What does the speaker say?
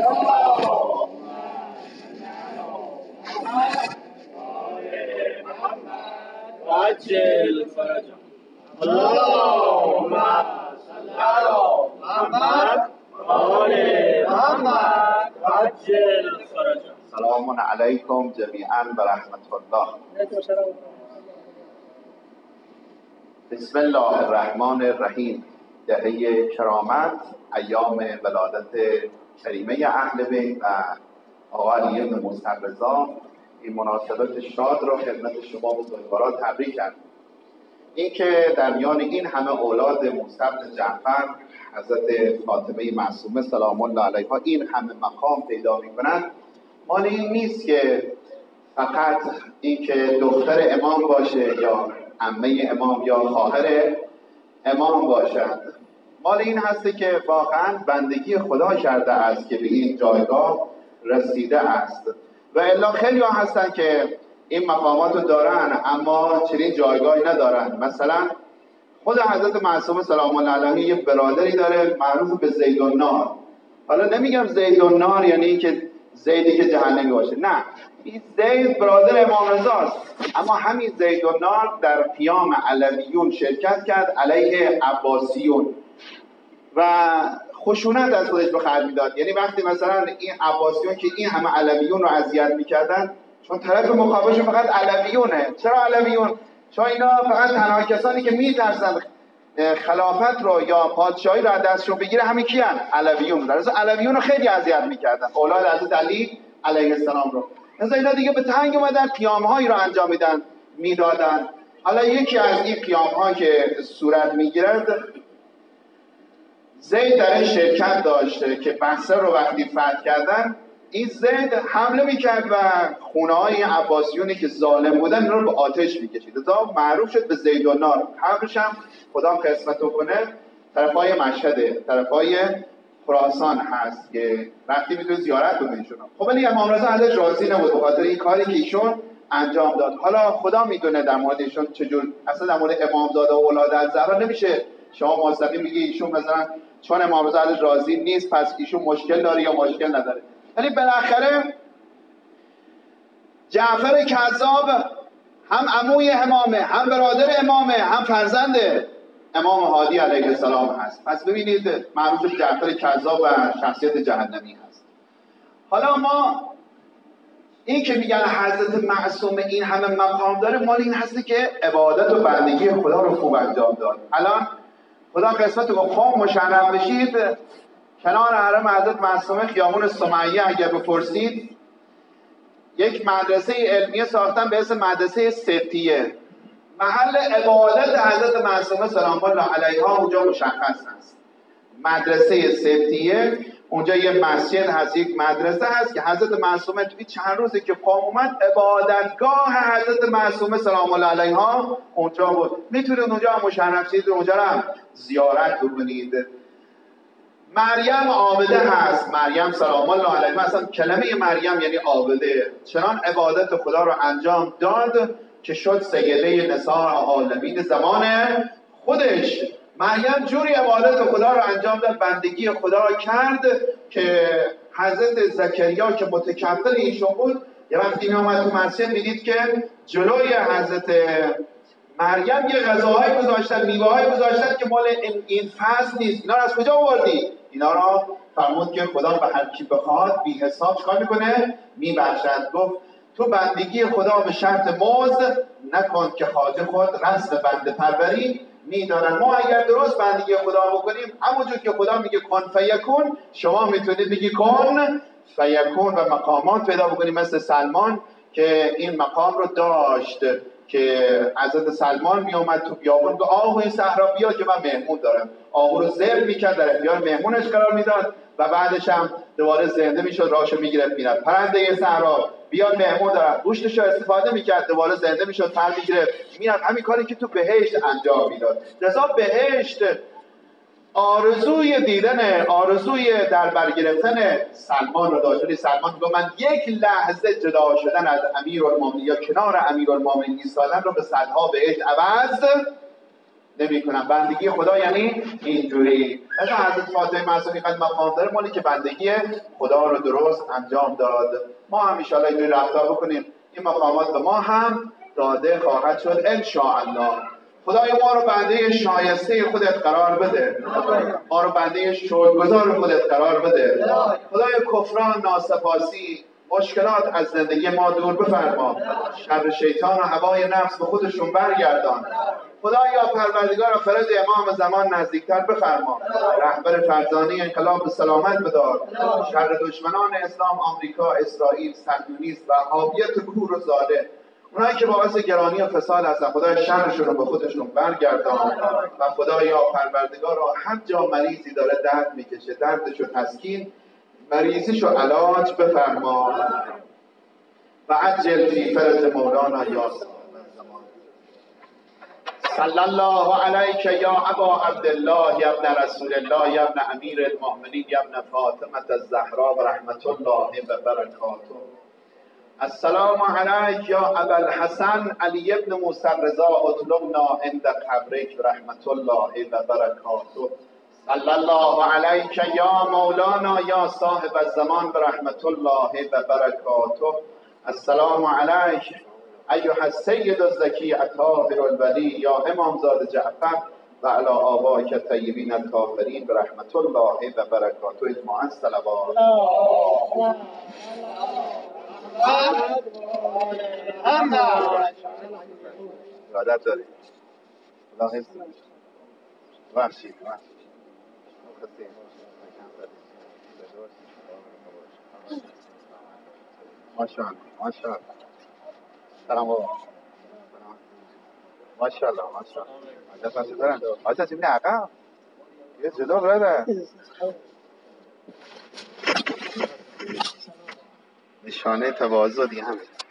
عجل فرجهم. اللهم صل على محمد آل محمد عجل فرجهم. سلام علیکم جمیعا و رحمت الله. بسم الله الرحمن الرحیم. دهه کرامت، ایام ولادت کریمه اهل بیت و آقا علی بن مصطفی رضا، این مناسبت شاد را خدمت شما بزرگواران تبریک کردم. این که در میان این همه اولاد مصطفی جعفر حضرت فاطمه معصومه سلام الله علیها این همه مقام پیدا می‌کنند، مال این نیست که فقط این که دختر امام باشه یا عمه امام یا خواهر امام باشد. مال این هسته که واقعا بندگی خدا کرده است که به این جایگاه رسیده است. و الا خیلی ها هستن که این مقامات رو دارن اما چنین جایگاهی ندارن. مثلا خود حضرت معصومه سلام الله علیه یه برادری داره معروف به زیدالنار. حالا نمیگم زیدالنار یعنی این که زیدی که جهنمی باشه، نه، این زید برادر امام رضاست، اما همین زیدالنار در قیام علویون شرکت کرد علیه عباسیون و خشونت از خودش به خرج میداد. یعنی وقتی مثلا این عباسیون که این همه علویون رو اذیت میکردن، چون طرف مقابلش فقط علویونه. چرا علویون؟ چون اینا فقط تنها کسانی که میترسن خلافت رو یا پادشاهی رو از دستشون بگیره همین کیان؟ علویون. در اصل علویون رو خیلی اذیت میکردن، اولاد حضرت علی علیه السلام رو. مثلا اینا دیگه به تنگ اومدن، قیام‌هایی رو انجام میدادن. حالا یکی از این قیام‌ها که صورت میگیرد، زید در این شرکت داشته که بصره رو وقتی فتح کردن، این زید حمله میکرد و خونه‌های عباسیونی که ظالم بودن اینا رو به آتش میکشید. تا معروف شد به زیدالنار. قبرش هم خدا قسمت کنه طرفای مشهد، طرفای خراسان هست که وقتی میتونه زیارت کنه ایشون. خب ولی امام رضا ازش راضی نبود به خاطر این کاری که ایشون انجام داد. حالا خدا میدونه در مورد ایشون چجور، اصلا در مورد امامزاده و اولاد الزهرا نمیشه شما مستقیم بگی ایشون مثلا چون امام رضا ازش راضی نیست پس ایشون مشکل داره یا مشکل نداره. ولی بالاخره جعفر کذاب هم عموی امامه، هم برادر امامه، هم فرزند امام هادی علیه السلام هست. پس ببینید معروف جعفر کذاب و شخصیت جهنمی هست. حالا ما این که میگن حضرت معصومه این همه مقام داره، مال این هستی که عبادت و بندگی خدا رو خوب انجام داد. الان خدا قسمت رو قوم مشرف بشید، کنار حرم حضرت معصومه خیابون سمیه اگر بپرسید یک مدرسه علمیه ساختن به اسم مدرسه ستیه. محل عبادت حضرت معصومه سلام الله علیها اونجا مشخص هست. مدرسه ستیه، اونجا یه مسجد هست، یک مدرسه هست که حضرت معصومه توی چند روزی که قوم اومد عبادتگاه حضرت معصومه سلام الله علیها اونجا بود. میتونید اونجا هم مشرف شید، اونجا هم زیارت بکنید. مریم عابده هست، مریم سلام الله علیها، مثلا کلمه مریم یعنی عابده، چنان عبادت خدا رو انجام داد که شد سیده نساء عالمین زمان خودش. مریم جوری عبادت خدا رو انجام داد، بندگی خدا رو کرد که حضرت زکریا که متکفل ایشون بود، یه وقتی می اومد تو مسجد میدید که جلوی حضرت مریم یه غذاهای گذاشتن، میوه‌های گذاشتن که مال این فصل نیست. اینا رو از کجا آوردی؟ اینا رو فرمود که خدا به هر کی بخواد بی حساب چیکار میکنه؟ میبخشد. گفت تو بندگی خدا به شرط مزد نکن که خواجه خود رسم بنده پروری میدارن. ما اگر درست بندگی خدا بکنیم، همونجور که خدا میگه کن فیکون، شما میتونید بگی کن فیکون و مقامات پیدا بکنیم. مثل سلمان که این مقام رو داشت که حضرت سلمان می اومد تو بیابون که آهو این صحرا بیا که من مهمون دارم، آهو رو ذبح میکرد، در اختیار مهمونش قرار میداد و بعدش هم دوباره زنده میشد، راشو میگرفت میرفت. پرنده صحرا بیاد مهمون دارم، گوشتش رو استفاده میکرد، دوباره زنده میشد، پر میگرفت میرفت. همین کاری که تو بهشت انجام میداد. لذا بهشت آرزوی دیدن، آرزوی در بر گرفتن سلمان رو داشت. ولی سلمان گفت من یک لحظه جدا شدن از امیرالمومنین یا کنار امیرالمومنین ایستادن رو به صدها بهشت عوض نمیکنم. بندگی خدا یعنی اینجوری. مثلا حضرت فاطمه معصومی قد مقام داره، مالی که بندگی خدا رو درست انجام داد. ما هم ان شاءالله اینجوری رفتار بکنیم، این مقامات به ما هم داده خواهد شد ان شاء الله. خدای ما رو بنده شایسته خودت قرار بده، ما رو بنده شکرگزار خودت قرار بده. خدای کفران، ناسپاسی، مشکلات از زندگی ما دور بفرما. شر شیطان و هوای نفس به خودشون برگردان. خدایا پروردگار فرج امام زمان نزدیکتر بفرما. رهبر فرزانه انقلاب سلامت بدار. شر دشمنان اسلام، آمریکا، اسرائیل، صهیونیست، وهابیت کور و ظالم، اونایی که باعث گرانی و فساد هستن، خدای شرشون رو به خودشون برگردان. و خدایا پروردگار رو هر جا مریضی داره درد میکشه، دردش رو تسکین، مریضیش رو علاج بفرما. و عجل فی فرج مولانا یا صلی الله علیک یا ابا عبدالله یا ابن رسول الله یا ابن امیر المؤمنین یا ابن فاطمه الزهرا و رحمت الله و برکاته. السلام علیک یا ابا الحسن علی ابن موسی الرضا اطلبنا عند قبرک رحمت الله و برکاته. صلی الله علیک یا مولانا یا صاحب الزمان برحمت الله و برکاته. السلام علیک ایها السید الزکی الطاهر الولی یا امامزاده جعفر و علی آبائک الطیبین الطاهرین برحمت الله و برکاته. اجماعا صلوات. ارادت دارید. خدا حفظ کنید. بخشید. ماشاءالله ماشاءالله. سلام بابا. ماشاءالله ماشاءالله. عجب بچه دارن. آجا چی می‌بینی عقب؟ یه جلو برده. نشانه تواضع دیگه همین.